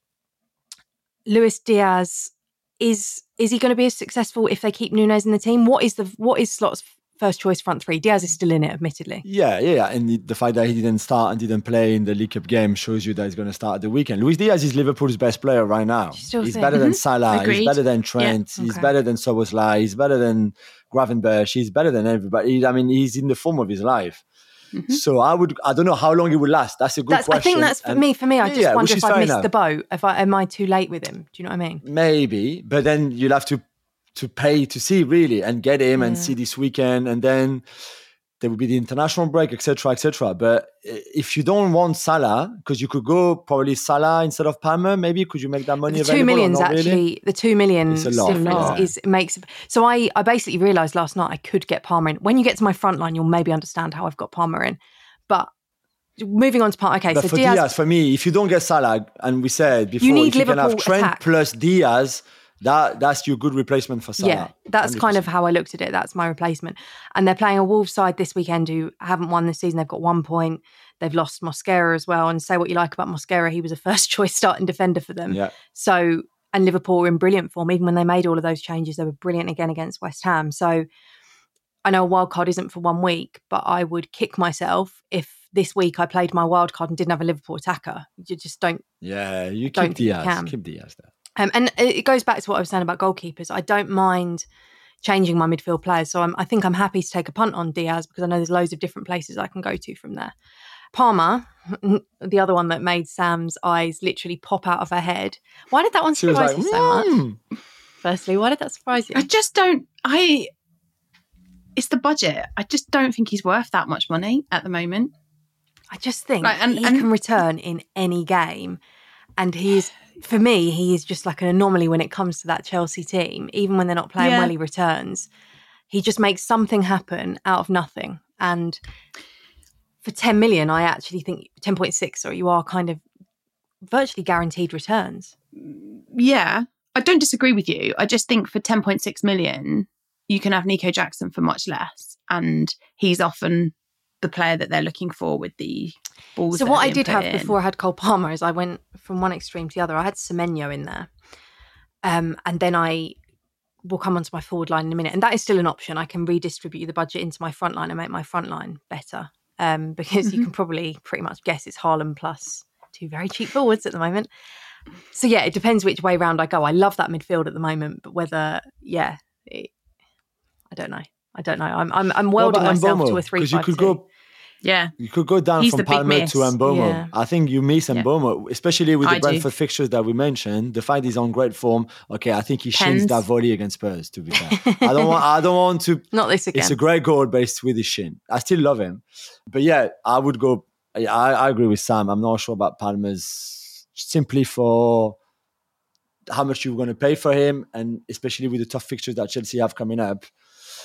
Luis Diaz, is he going to be as successful if they keep Núñez in the team? What is Slot's first choice front three? Diaz is still in it, admittedly. Yeah. And the fact that he didn't start and didn't play in the League Cup game shows you that he's going to start at the weekend. Luis Diaz is Liverpool's best player right now. He's better than Salah. Agreed. He's better than Trent. Yeah. He's better than Szoboszlai. He's better than Gravenberch. He's better than everybody. He's in the form of his life. Mm-hmm. So I don't know how long it would last. That's a good question. I think that's for me. I just wonder if I missed the boat. Am I too late with him? Do you know what I mean? Maybe, but then you'll have to pay to see really and get him and see this weekend, and then there will be the international break, etc., etc. But if you don't want Salah, because you could go probably Salah instead of Palmer, maybe could you make that money available? 2 million's actually really? The 2 million it's a lot, difference makes. So I basically realised last night I could get Palmer in. When you get to my front line, you'll maybe understand how I've got Palmer in. But moving on to Palmer, okay. But so for Diaz, for me, if you don't get Salah, and we said before, you can have Trent plus Diaz. That's your good replacement for Salah. Yeah, that's 100%. Kind of how I looked at it. That's my replacement. And they're playing a Wolves side this weekend who haven't won this season. They've got 1 point. They've lost Mosquera as well. And say what you like about Mosquera, he was a first choice starting defender for them. Yeah. So, and Liverpool were in brilliant form. Even when they made all of those changes, they were brilliant again against West Ham. So I know a wild card isn't for 1 week, but I would kick myself if this week I played my wild card and didn't have a Liverpool attacker. You just don't. Yeah, you keep Diaz. Keep Diaz there. And it goes back to what I was saying about goalkeepers. I don't mind changing my midfield players. So I think I'm happy to take a punt on Diaz because I know there's loads of different places I can go to from there. Palmer, the other one that made Sam's eyes literally pop out of her head. Why did that one surprise you so much? Firstly, why did that surprise you? I just don't. It's the budget. I just don't think he's worth that much money at the moment. I just think he can return in any game. And for me, he is just like an anomaly when it comes to that Chelsea team. Even when they're not playing well, he returns. He just makes something happen out of nothing. And for 10 million, I actually think 10.6, sorry, you are kind of virtually guaranteed returns. Yeah, I don't disagree with you. I just think for 10.6 million, you can have Nico Jackson for much less. And he's often the player that they're looking for with the balls. So what I did have before I had Cole Palmer is I went from one extreme to the other. I had Semenyo in there. And then I will come onto my forward line in a minute. And that is still an option. I can redistribute the budget into my front line and make my front line better. Because you can probably pretty much guess it's Haaland plus 2 very cheap forwards at the moment. So yeah, it depends which way round I go. I love that midfield at the moment, but whether, I don't know. I'm welding myself to a 3-5-2. Because you could go, you could go down from Palmer to Mbeumo. Yeah. I think you miss Mbeumo, especially with the Brentford fixtures that we mentioned. The fact he's on great form. Okay, I think he shins that volley against Spurs. To be fair, I don't want to. Not this again. It's a great goal based with his shin. I still love him, but yeah, I would go. I agree with Sam. I'm not sure about Palmer's simply for how much you're going to pay for him, and especially with the tough fixtures that Chelsea have coming up.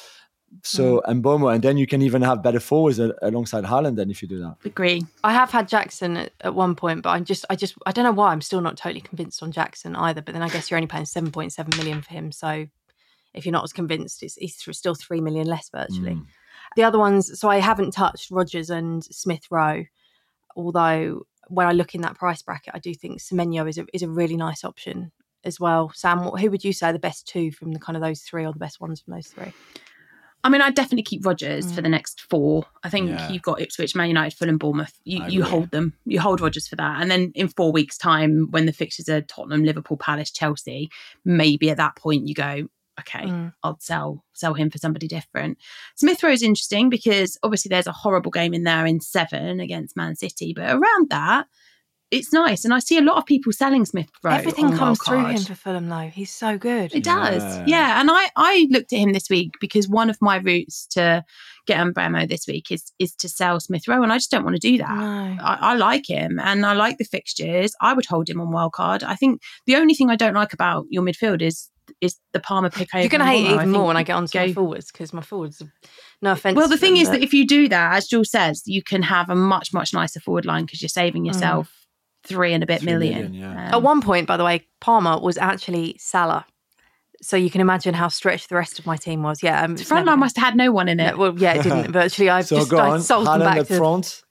So and Bomo, and then you can even have better forwards alongside Haaland. Then if you do that, Agree. I have had Jackson at one point, but I don't know why I'm still not totally convinced on Jackson either. But then I guess you're only paying 7.7 million for him, so if you're not as convinced, he's still 3 million less virtually. The other ones, so I haven't touched Rodgers and Smith Rowe, although when I look in that price bracket, I do think Semenyo is a really nice option as well. Sam, who would you say are the best two from the kind of those three, or the best ones from those three? I mean, I'd definitely keep Rodgers for the next four. I think you've got Ipswich, Man United, Fulham, Bournemouth. You hold them. You hold Rodgers for that. And then in 4 weeks' time, when the fixtures are Tottenham, Liverpool, Palace, Chelsea, maybe at that point you go, okay, I'll sell him for somebody different. Smith Rowe is interesting because obviously there's a horrible game in there in 7 against Man City. But around that, it's nice. And I see a lot of people selling Smith Rowe. Everything comes through him for Fulham, though. He's so good. It does. Yeah. And I looked at him this week because one of my routes to get Mbeumo this week is to sell Smith Rowe. And I just don't want to do that. No. I like him and I like the fixtures. I would hold him on wildcard. I think the only thing I don't like about your midfield is the Palmer pick. You're going to hate it even more when I get onto my forwards, because my forwards, no offence. Well, the thing is that if you do that, as Jules says, you can have a much, much nicer forward line because you're saving yourself 3 and a bit million. At one point, by the way, Palmer was actually Salah. So you can imagine how stretched the rest of my team was. Yeah, the front line must have had no one in it. Well, yeah, it didn't virtually. I sold them back to front.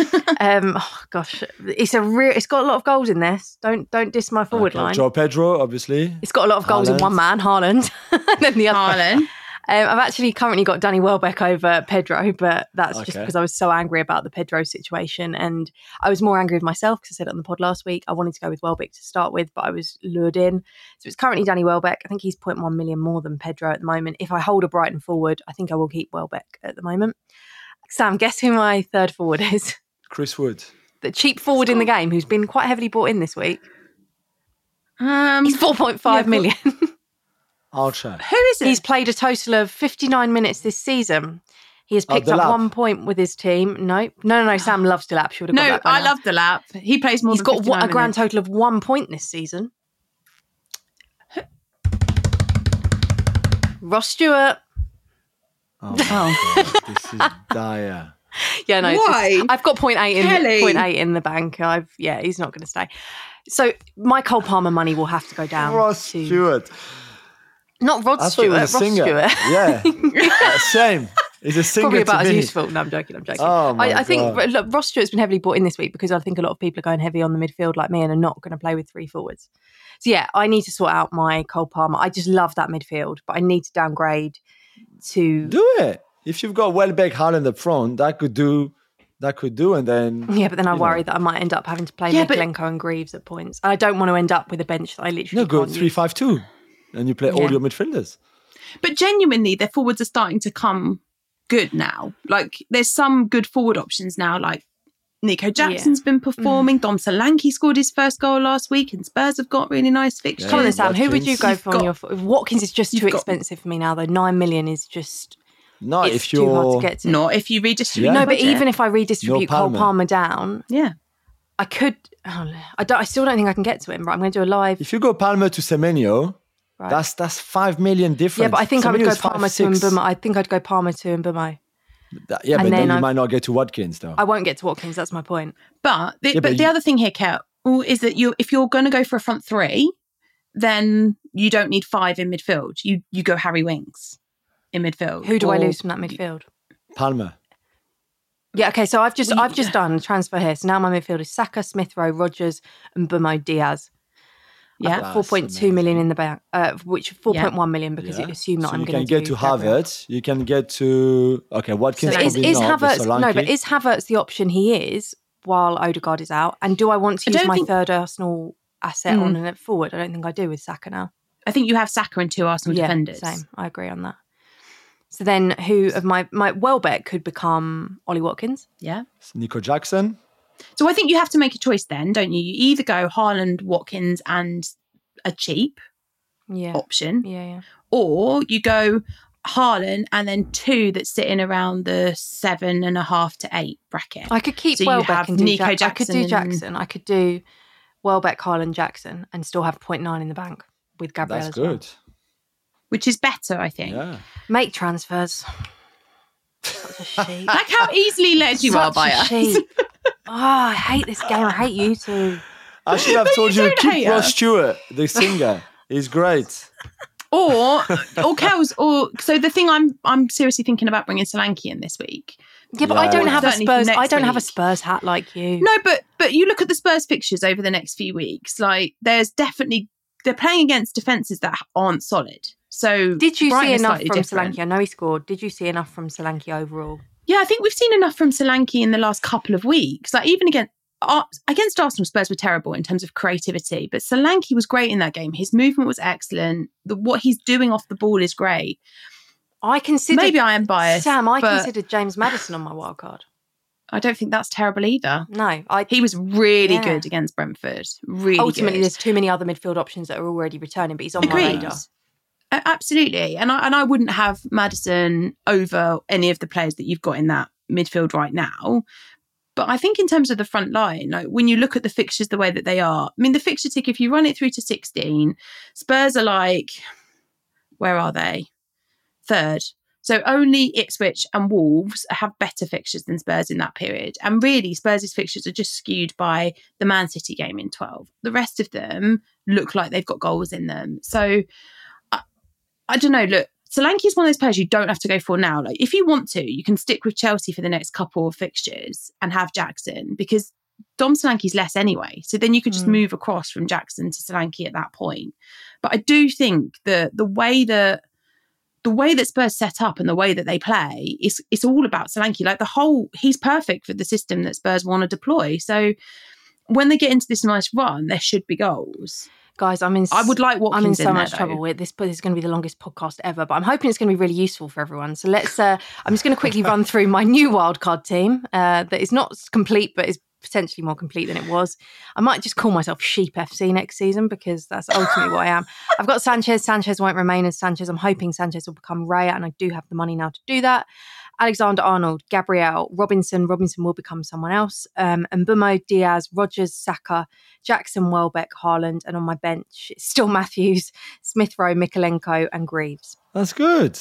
Oh gosh, it's got a lot of goals in this. Don't diss my forward line. João Pedro, obviously. It's got a lot of goals in one man, Haaland, and then the other. Haaland. I've actually currently got Danny Welbeck over Pedro, but that's just because I was so angry about the Pedro situation. And I was more angry with myself because I said it on the pod last week. I wanted to go with Welbeck to start with, but I was lured in. So it's currently Danny Welbeck. I think he's 0.1 million more than Pedro at the moment. If I hold a Brighton forward, I think I will keep Welbeck at the moment. Sam, guess who my third forward is? Chris Wood. The cheap forward in the game who's been quite heavily bought in this week. He's 4.5 million. Archer. Who is it? He's played a total of 59 minutes this season. He has picked up 1 point with his team. No. Sam loves Delap. She would have got that by now. I love Delap. He plays more than 59 minutes. He's got a grand total of 1 point this season. Ross Stewart. Oh, God, this is dire. Yeah, no. Why? I've got 0.8 in the bank. He's not going to stay. So my Cole Palmer money will have to go down. Ross Stewart. Not Rod Stewart, Ross Stewart. Yeah, same. He's a singer. Probably about as useful. No, I'm joking. Oh, I think look, Ross Stewart's been heavily bought in this week because I think a lot of people are going heavy on the midfield like me and are not going to play with 3 forwards. So yeah, I need to sort out my Cole Palmer. I just love that midfield, but I need to downgrade to... Do it. If you've got Welbeck, Haaland up front, that could do, and then... Yeah, but then I worry that I might end up having to play Mykolenko and Greaves at points. I don't want to end up with a bench that I literally go 3-5-2. And you play all your midfielders. But genuinely, their forwards are starting to come good now. Like, there's some good forward options now. Like, Nico Jackson's been performing. Dom Solanke scored his first goal last week, and Spurs have got really nice fixtures. Come on, Sam. Who would you go for on your... Watkins is just too expensive for me now, though. 9 million is just... No, it's too hard to get to. Not if you redistribute. No, but even if I redistribute Cole Palmer down... Yeah. I could... I still don't think I can get to him. Right, I'm going to do a live... If you go Palmer to Semenyo... Right. That's 5 million difference. Yeah, but I think I would go Palmer to Mbeumo. I think I'd go Palmer to Mbeumo. But then you might not get to Watkins, though. I won't get to Watkins. That's my point. But the other thing here, Kat, is that if you're going to go for a front 3, then you don't need 5 in midfield. You go Harry Winks in midfield. Who do I lose from that midfield? Palmer. Yeah. Okay. So I've just done a transfer here. So now my midfield is Saka, Smith Rowe, Rodgers, and Mbeumo Diaz. Yeah, 4.2 million in the bank, which 4.1 million because it assumed that I'm going to get to Havertz. You can get to Watkins. So is Havertz? No, but is Havertz the option he is while Odegaard is out? And do I want to use my third Arsenal asset on and forward? I don't think I do with Saka now. I think you have Saka and 2 Arsenal defenders. Same. I agree on that. So then, who of my Welbeck could become Ollie Watkins? Yeah, Nico Jackson. So I think you have to make a choice then, don't you? You either go Haaland, Watkins and a cheap option. Yeah. Or you go Haaland and then 2 that sit in around the 7.5 to 8 bracket. I could keep Welbeck and do Nico Jackson. I could do Jackson. I could do Welbeck, Haaland, Jackson and still have 0.9 in the bank with Gabriel. That's good. which is better, I think. Yeah. Make transfers. Such a sheep. Like how easily led you are by us. Sheep. Oh, I hate this game. I hate you too. I should have told you, don't hate keep her. Ross Stewart, the singer. He's great. Or Kels, so the thing I'm seriously thinking about bringing Solanke in this week. Yeah, but I don't have a Certainly for Spurs. next I don't have a week. Spurs hat like you. No, but you look at the Spurs fixtures over the next few weeks. Like, they're playing against defences that aren't solid. So Did you Brighton see is enough slightly from different. Solanke? I know he scored. Did you see enough from Solanke overall? Yeah, I think we've seen enough from Solanke in the last couple of weeks. Like, even against Arsenal, Spurs were terrible in terms of creativity, but Solanke was great in that game. His movement was excellent. What he's doing off the ball is great. I considered. Maybe I am biased, Sam, I but considered James Maddison on my wild card. I don't think that's terrible either. No, He was really Yeah. good against Brentford. Really ultimately good. there's too many other midfield options that are already returning, but he's on my Agreed. radar. Absolutely. And I wouldn't have Maddison over any of the players that you've got in that midfield right now. But I think in terms of the front line, like when you look at the fixtures the way that they are, I mean, the fixture tick, if you run it through to 16, Spurs are like, where are they? Third. So only Ipswich and Wolves have better fixtures than Spurs in that period. And really, Spurs' fixtures are just skewed by the Man City game in 12. The rest of them look like they've got goals in them. So I don't know. Look, Solanke is one of those players you don't have to go for now. Like, if you want to, you can stick with Chelsea for the next couple of fixtures and have Jackson, because Dom Solanke's less anyway. So then you could just move across from Jackson to Solanke at that point. But I do think that the way that Spurs set up and the way that they play it's all about Solanke. Like he's perfect for the system that Spurs want to deploy. So when they get into this nice run, there should be goals. Guys, I would like Watkins. I'm in so much trouble with this, but it's going to be the longest podcast ever. But I'm hoping it's going to be really useful for everyone. So let's. I'm just going to quickly run through my new wildcard team that is not complete, but is potentially more complete than it was. I might just call myself Sheep FC next season because that's ultimately what I am. I've got Sanchez. Sanchez won't remain as Sanchez. I'm hoping Sanchez will become Raya, and I do have the money now to do that. Alexander-Arnold, Gabriel, Robinson will become someone else. Mbumo, Diaz, Rodgers, Saka, Jackson, Welbeck, Haaland, and on my bench, it's still Matthews, Smith Rowe, Mikolenko, and Greaves. That's good.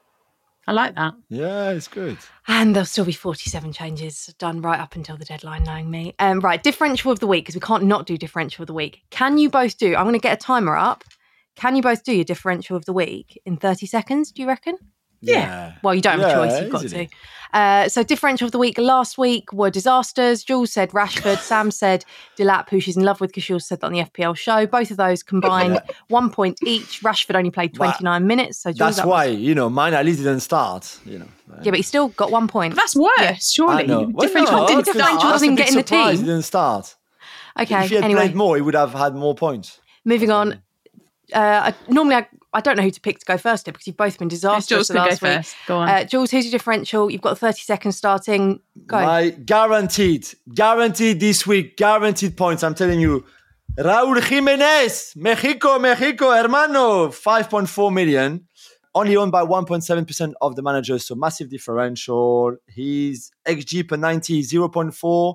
I like that. Yeah, it's good. And there'll still be 47 changes done right up until the deadline, knowing me. Right, differential of the week, because we can't not do differential of the week. Can you both do, I'm going to get a timer up. Can you both do your differential of the week in 30 seconds, do you reckon? Yeah. Well, you don't have a choice, you've got to. So differential of the week last week were disasters. Jules said Rashford. Sam said Delap, who she's in love with because she also said that on the FPL show. Both of those combined 1 point each. Rashford only played 29 minutes. So Jules, that's why, mine at least didn't start, Yeah, but he still got 1 point. That's worse, surely. Differential doesn't get in the team. He didn't start. Okay, if he had played more, he would have had more points. Moving on. Normally, I don't know who to pick to go first here because you've both been disastrous Jules last go week. first. Go on. Jules, who's your differential? You've got 30 seconds starting. Go. My guaranteed this week, guaranteed points. I'm telling you, Raúl Jiménez, Mexico, hermano, 5.4 million. Only owned by 1.7% of the managers, so massive differential. His XG per 90 is 0.4.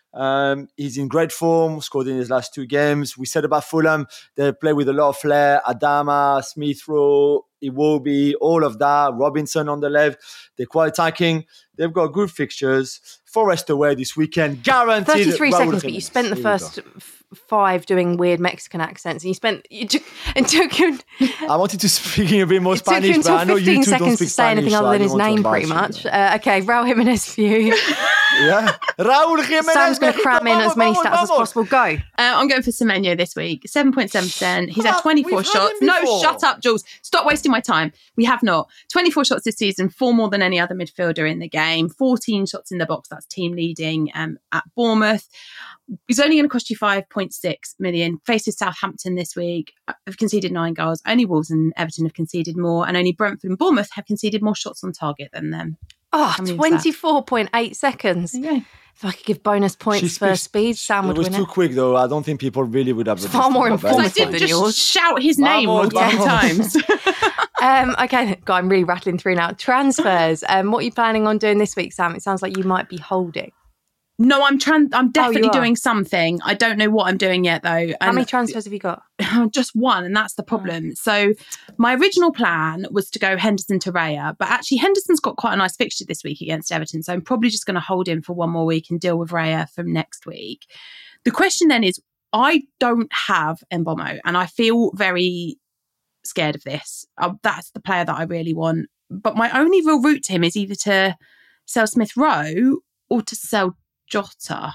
He's in great form, scored in his last 2 games. We said about Fulham, they play with a lot of flair. Adama, Smith Rowe, Iwobi, all of that. Robinson on the left. They're quite attacking. They've got good fixtures. Forest away this weekend. Guaranteed. 33 Raúl seconds, Jiménez. but you spent the first 5 doing weird Mexican accents. And it took you I wanted to speak a bit more it took you Spanish, but until I know 15 you two don't seconds speak to say Spanish. anything so other I than his don't want to name, pretty embarrass much. Okay, Raúl Jiménez for you. Yeah. Raúl Jiménez. Sam's going to cram in as many stats as possible. Go. I'm going for Semenyo this week. 7.7%. He's had 24 we've had shots. him No, before. shut up, Jules. Stop wasting my time. We have not. 24 shots this season, 4 more than any other midfielder in the game. 14 shots in the box. That's team leading at Bournemouth. He's only going to cost you 5.6 million. Faces Southampton this week. Have conceded 9 goals. Only Wolves and Everton have conceded more. And only Brentford and Bournemouth have conceded more shots on target than them. Oh, How many was that? 24.8 seconds. There you go. If I could give bonus points for speed, Sam would It was win too it. quick, though. I don't think people really would have. It's far more Because I informative did than just yours. shout his name Vamos, 10 vamos. times. Okay, God, I'm really rattling through now. Transfers. What are you planning on doing this week, Sam? It sounds like you might be holding. No, I'm definitely doing something. I don't know what I'm doing yet, though. How many transfers have you got? Just one, and that's the problem. So my original plan was to go Henderson to Raya, but actually Henderson's got quite a nice fixture this week against Everton, so I'm probably just going to hold him for one more week and deal with Raya from next week. The question then is, I don't have Mbeumo, and I feel very scared of this. That's the player that I really want. But my only real route to him is either to sell Smith Rowe or to sell Jota.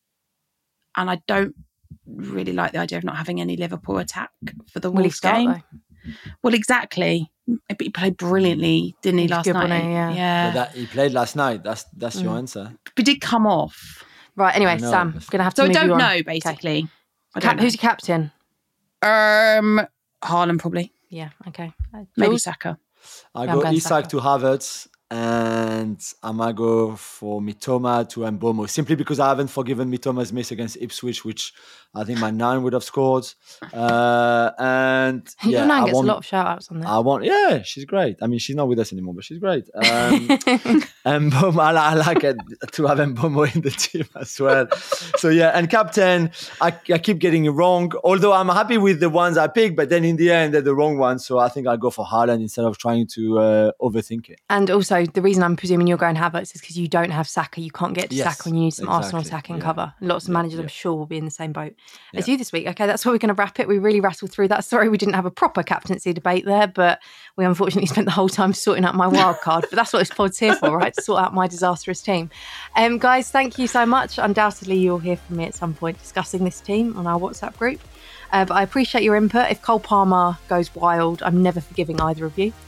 And I don't really like the idea of not having any Liverpool attack for the Wolves game. Though? Well, exactly. But he played brilliantly, didn't he, last night? Yeah. He played last night. That's your answer. But did come off. Right, anyway, Sam, I'm going to have to move you on. So I don't know, basically. Okay. Who's your captain? Haaland, probably. Yeah, okay. Maybe Saka. I go Isak to Havertz, and I might go for Mitoma to Mbeumo, simply because I haven't forgiven Mitoma's miss against Ipswich, which I think my 9 would have scored. And your 9 gets a lot of shout-outs on there. She's great. I mean, she's not with us anymore, but she's great. Mbeumo, I like it to have Mbeumo in the team as well. So and captain, I keep getting it wrong, although I'm happy with the ones I pick, but then in the end, they're the wrong ones. So I think I'll go for Haaland instead of trying to overthink it. And also, the reason I'm presuming you're going Havertz is because you don't have Saka. You can't get to Saka when you need some Arsenal attacking cover. Lots of managers, I'm sure, will be in the same boat as you this week. Okay, that's where we're going to wrap it. We really rattled through that. Sorry we didn't have a proper captaincy debate there, but we unfortunately spent the whole time sorting out my wild card. But that's what this pod's here for, right? To sort out my disastrous team. Guys, thank you so much. Undoubtedly, you'll hear from me at some point discussing this team on our WhatsApp group. But I appreciate your input. If Cole Palmer goes wild, I'm never forgiving either of you.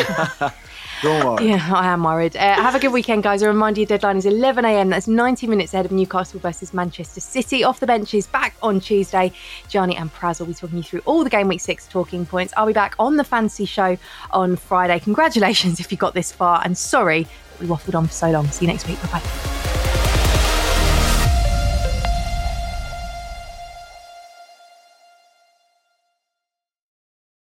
Don't worry. Yeah, I am worried. Have a good weekend, guys. A reminder, your deadline is 11 a.m. That's 90 minutes ahead of Newcastle versus Manchester City. Off the benches, back on Tuesday. Gianni and Praz will be talking you through all the Game Week 6 talking points. I'll be back on the Fantasy Show on Friday. Congratulations if you got this far. And sorry that we waffled on for so long. See you next week. Bye-bye.